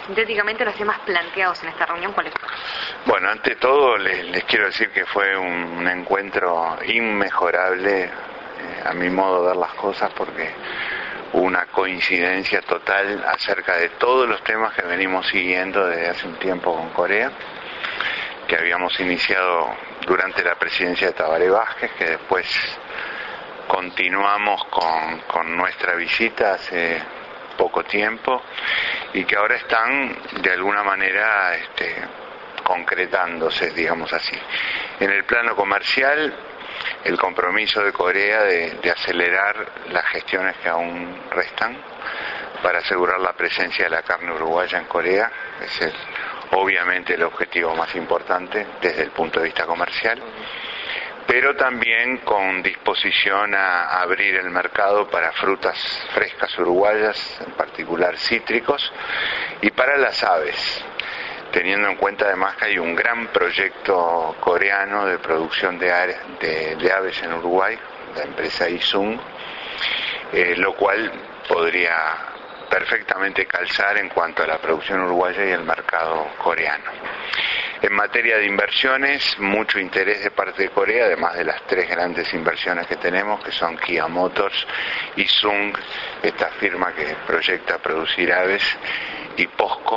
sintéticamente los temas planteados en esta reunión, ¿cuáles fueron? Bueno, ante todo les quiero decir que fue un encuentro inmejorable, a mi modo de ver las cosas, porque hubo una coincidencia total acerca de todos los temas que venimos siguiendo desde hace un tiempo con Corea, que habíamos iniciado durante la presidencia de Tabaré Vázquez, que después continuamos con nuestra visita hace poco tiempo y que ahora están de alguna manera concretándose, digamos así. En el plano comercial, el compromiso de Corea de acelerar las gestiones que aún restan para asegurar la presencia de la carne uruguaya en Corea, es obviamente el objetivo más importante desde el punto de vista comercial, pero también con disposición a abrir el mercado para frutas frescas uruguayas, en particular cítricos, y para las aves, teniendo en cuenta además que hay un gran proyecto coreano de producción de aves en Uruguay, la empresa Isung, lo cual podría perfectamente calzar en cuanto a la producción uruguaya y el mercado coreano. En materia de inversiones, mucho interés de parte de Corea, además de las 3 grandes inversiones que tenemos, que son Kia Motors, Isung, esta firma que proyecta producir aves, y POSCO.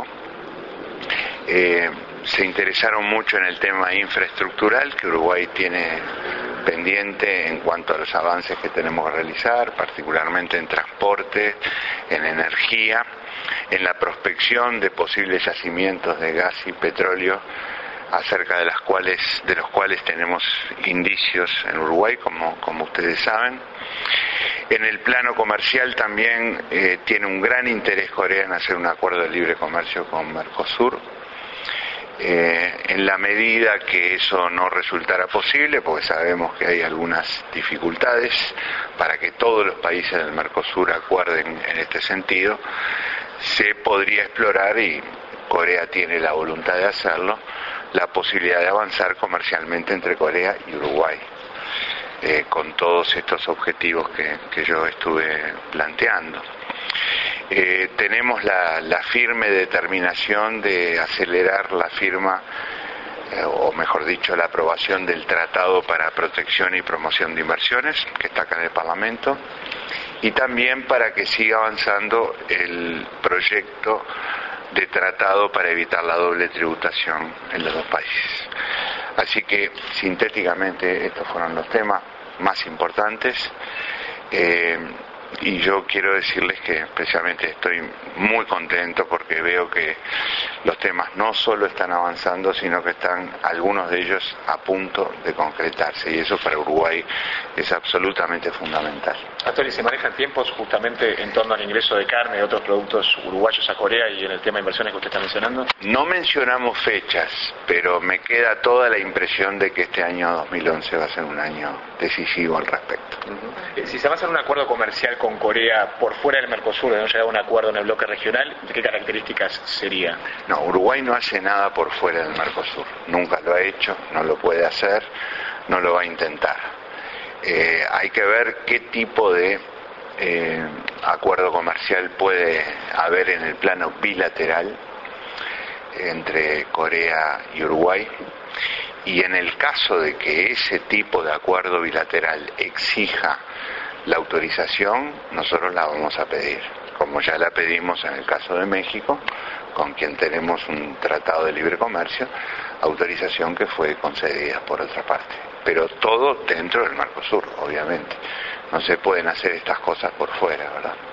Se interesaron mucho en el tema infraestructural que Uruguay tiene pendiente en cuanto a los avances que tenemos que realizar, particularmente en transporte, en energía, en la prospección de posibles yacimientos de gas y petróleo, acerca de los cuales tenemos indicios en Uruguay, como ustedes saben. En el plano comercial también tiene un gran interés Corea en hacer un acuerdo de libre comercio con Mercosur. En la medida que eso no resultara posible, porque sabemos que hay algunas dificultades para que todos los países del Mercosur acuerden en este sentido, se podría explorar, y Corea tiene la voluntad de hacerlo, la posibilidad de avanzar comercialmente entre Corea y Uruguay, con todos estos objetivos que yo estuve planteando. Tenemos la firme determinación de acelerar la firma, o mejor dicho, la aprobación del Tratado para Protección y Promoción de Inversiones, que está acá en el Parlamento, y también para que siga avanzando el proyecto de tratado para evitar la doble tributación en los 2 países. Así que, sintéticamente, estos fueron los temas más importantes. Y yo quiero decirles que especialmente estoy muy contento porque veo que los temas no solo están avanzando, sino que están algunos de ellos a punto de concretarse, y eso para Uruguay es absolutamente fundamental. Astori, ¿se manejan tiempos justamente en torno al ingreso de carne y otros productos uruguayos a Corea y en el tema de inversiones que usted está mencionando? No mencionamos fechas, pero me queda toda la impresión de que este año 2011 va a ser un año decisivo al respecto. Si se avanza en un acuerdo comercial con Corea por fuera del Mercosur, de no llegar a un acuerdo en el bloque regional, ¿de qué características sería? No, Uruguay no hace nada por fuera del Mercosur. Nunca lo ha hecho, no lo puede hacer, no lo va a intentar. Hay que ver qué tipo de acuerdo comercial puede haber en el plano bilateral entre Corea y Uruguay, y en el caso de que ese tipo de acuerdo bilateral exija la autorización, nosotros la vamos a pedir, como ya la pedimos en el caso de México, con quien tenemos un tratado de libre comercio, autorización que fue concedida por otra parte. Pero todo dentro del Mercosur, obviamente. No se pueden hacer estas cosas por fuera, ¿verdad?